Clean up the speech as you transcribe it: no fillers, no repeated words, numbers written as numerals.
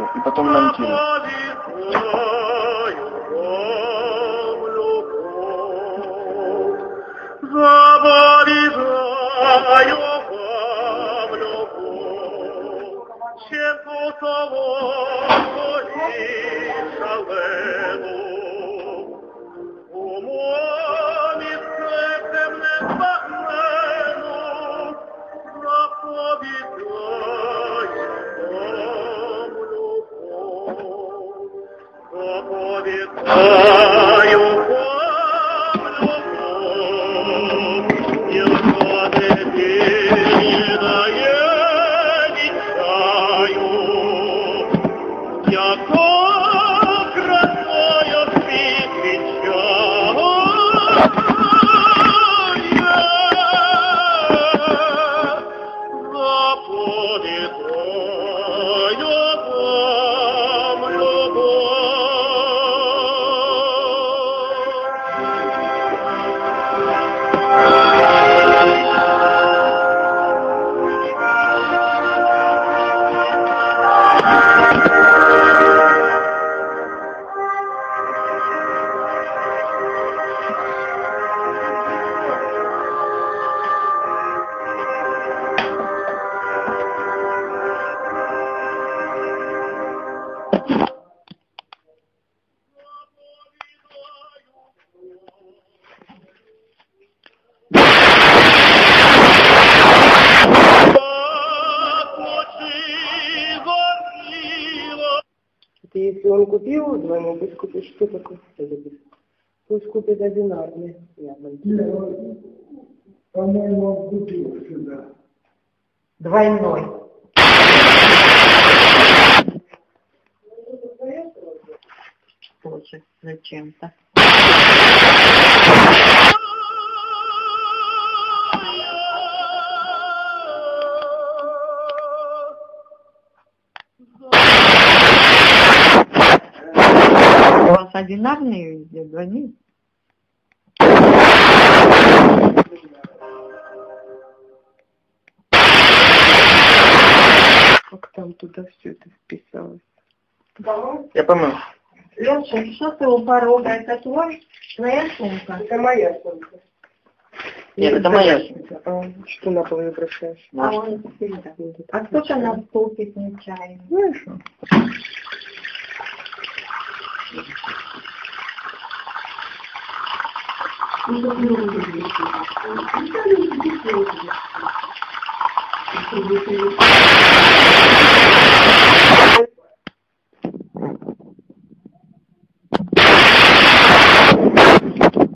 и потом монтировать. Если он купил двойной, пусть купит, что такое? Пусть купит одинарный. По-моему, он купил сюда. Двойной. Тоже зачем-то. У вас одинарные везде, двойные? Как там туда все это вписалось? Я помыл. Леша, что ты у порога? Это твоя сумка? Это моя сумка. Нет, это моя сумка. Что на пол не бросаешь? А кто-то на стол пить чаем. Знаешь, Thank you.